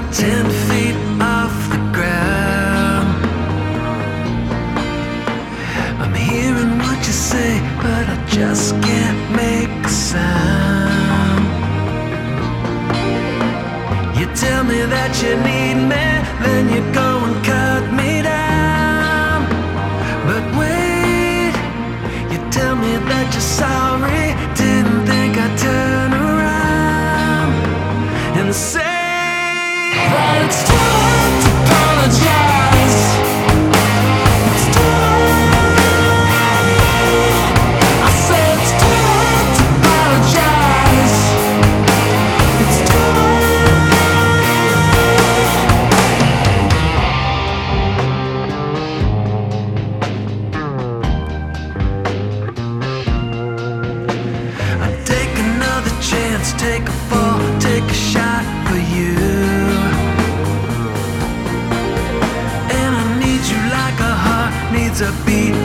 10 feet off the ground. I'm hearing what you say, but I just can't make a sound. You tell me that you need me, then you go and cut me down. But wait, you tell me that you're sorry, didn't think I'd turn around and say that it's too late to apologize. It's too late. I say it's too late to apologize. It's too I'd take another chance, take a fall, take a shot for you. And I need you like a heart needs a beat